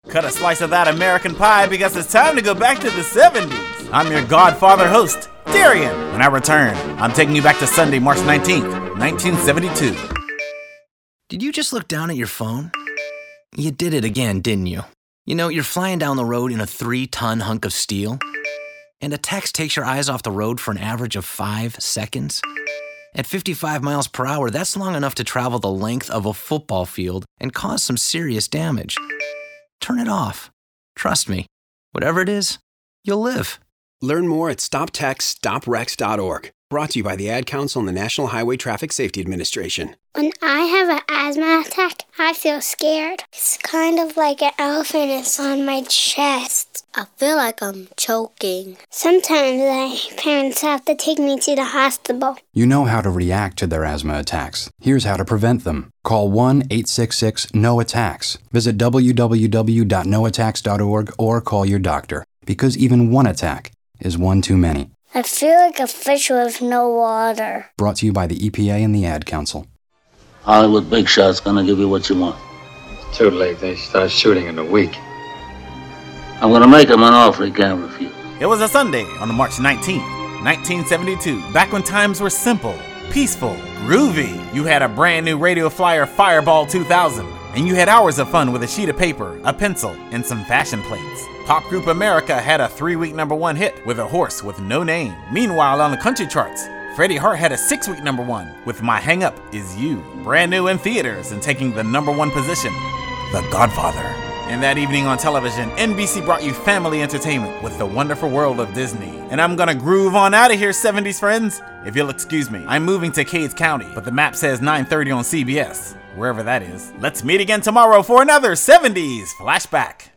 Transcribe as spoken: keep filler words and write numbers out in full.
Cut a slice of that American pie because it's time to go back to the seventies. I'm your Godfather host, Darian. When I return, I'm taking you back to Sunday, March nineteenth, nineteen seventy-two. Did you just look down at your phone? You did it again, didn't you? You know, you're flying down the road in a three-ton hunk of steel, and a text takes your eyes off the road for an average of five seconds. At fifty-five miles per hour, that's long enough to travel the length of a football field and cause some serious damage. Turn it off. Trust me, whatever it is, you'll live. Learn more at stop text stop wrecks dot org. Brought to you by the Ad Council and the National Highway Traffic Safety Administration. When I have an asthma attack, I feel scared. It's kind of like an elephant is on my chest. I feel like I'm choking. Sometimes my parents have to take me to the hospital. You know how to react to their asthma attacks. Here's how to prevent them. Call one eight six six N O attacks. Visit w w w dot no attacks dot org or call your doctor. Because even one attack is one too many. I feel like a fish with no water. Brought to you by the E P A and the Ad Council. Hollywood Big Shot's gonna give you what you want. It's too late. They start shooting in a week. I'm gonna make him an offer he can't refuse. It was a Sunday on March nineteenth, nineteen seventy-two, back when times were simple, peaceful, groovy. You had a brand new Radio Flyer Fireball two thousand, and you had hours of fun with a sheet of paper, a pencil, and some fashion plates. Pop group America had a three-week number one hit with a horse with no name. Meanwhile, on the country charts, Freddie Hart had a six-week number one with My Hang Up Is You. Brand new in theaters and taking the number one position, The Godfather. And that evening on television, N B C brought you family entertainment with The Wonderful World of Disney. And I'm gonna groove on out of here, seventies friends. If you'll excuse me, I'm moving to Cades County, but the map says nine thirty on C B S, wherever that is. Let's meet again tomorrow for another seventies Flashback.